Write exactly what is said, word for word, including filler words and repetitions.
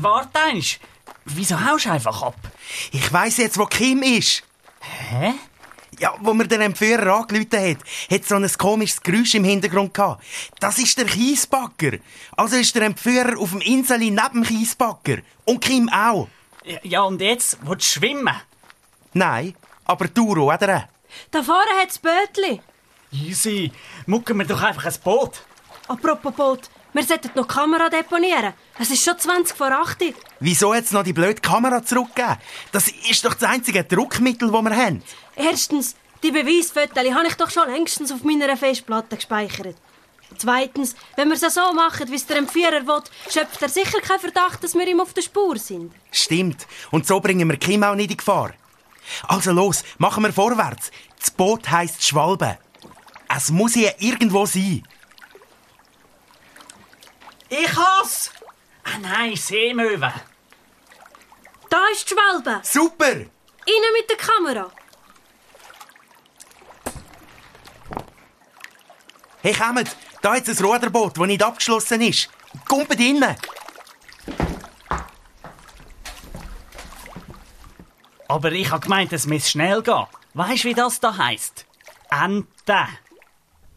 warte eins. Wieso haust du einfach ab? Ich weiss jetzt, wo Kim ist. Hä? Ja, wo mir der Entführer angerufen hat, hat so ein komisches Geräusch im Hintergrund gehabt. Das ist der Kiesbagger. Also ist der Entführer auf dem Inseli neben dem Kiesbagger. Und Kim auch. Ja, ja und jetzt? Willst du schwimmen? Nein, aber du, oder? Da vorne hat das Bötli. Easy. Mucken wir doch einfach ein Boot. Apropos Boot, wir sollten noch die Kamera deponieren. Es ist schon zwanzig vor acht. Wieso jetzt noch die blöde Kamera zurückgeben? Das ist doch das einzige Druckmittel, das wir haben. Erstens, die Beweisfotos habe ich doch schon längstens auf meiner Festplatte gespeichert. Zweitens, wenn wir es so machen, wie es der Entführer will, schöpft er sicher keinen Verdacht, dass wir ihm auf der Spur sind. Stimmt. Und so bringen wir Kim auch nicht in Gefahr. Also los, machen wir vorwärts. Das Boot heisst Schwalbe. Es muss hier irgendwo sein. Ich has! Ah nein, Seemöwe. Da ist die Schwalbe. Super! Rein mit der Kamera. Hey, kommt! Da ist ein Ruderboot, das nicht abgeschlossen ist. Kommt innen! Aber ich habe gemeint, es muss schnell gehen. Weisst du, wie das da heisst? Ente.